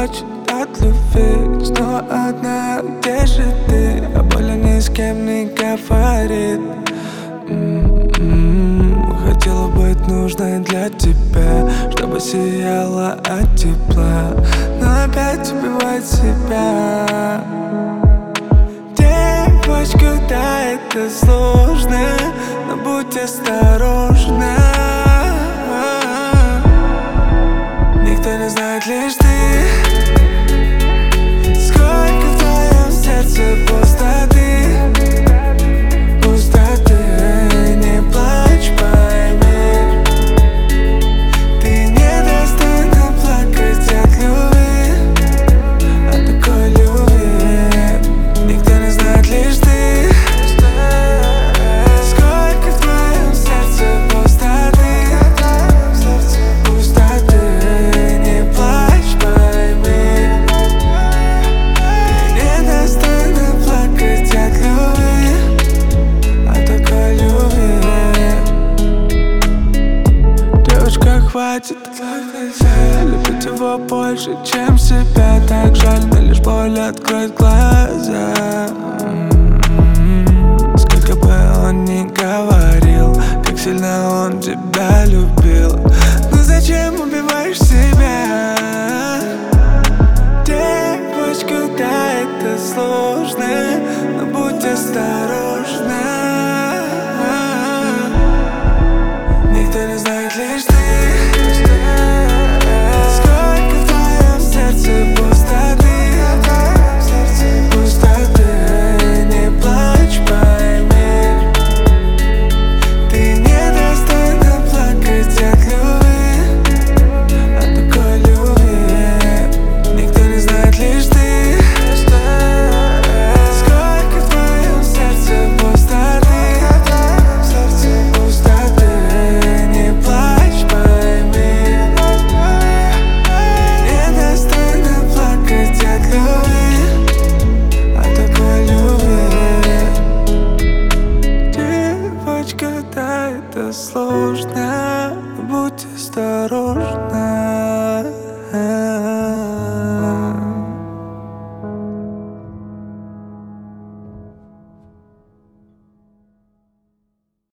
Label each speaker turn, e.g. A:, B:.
A: плачет от любви. Снова одна, где же ты? А более ни с кем не говорит. Хотела быть нужной для тебя, чтобы сияла от тепла, но опять убивает себя. Девочка, да, это сложно, но будь осторожна. Никто не знает, лишь ты. Сколько в твоем сердце пустоты, пустоты. Не плачь, пойми, ты недостойна плакать от любви, от такой любви. Никто не знает, лишь ты. Сколько в твоем сердце пустоты, пустоты. Не плачь, пойми, ты недостойна плакать от любви, от такой любви. Девочка, хватит любить его больше, чем себя. Так жаль, но лишь боль откроет глаза. Сколько бы он ни говорил, как сильно он тебя любил, но зачем убиваешь себя? Девочка, да, это сложно, но будь осторожна. Никто не знает, лишь ты. Сколько в твоем сердце пустоты, пустоты. Не плачь, пойми, ты недостойна плакать от любви, от такой любви. Никто не знает, лишь ты. Сколько в твоем сердце пустоты, пустоты. Не плачь, пойми, недостойна плакать от любви, от такой любви. Девочка, да, это сложно, будь осторожна.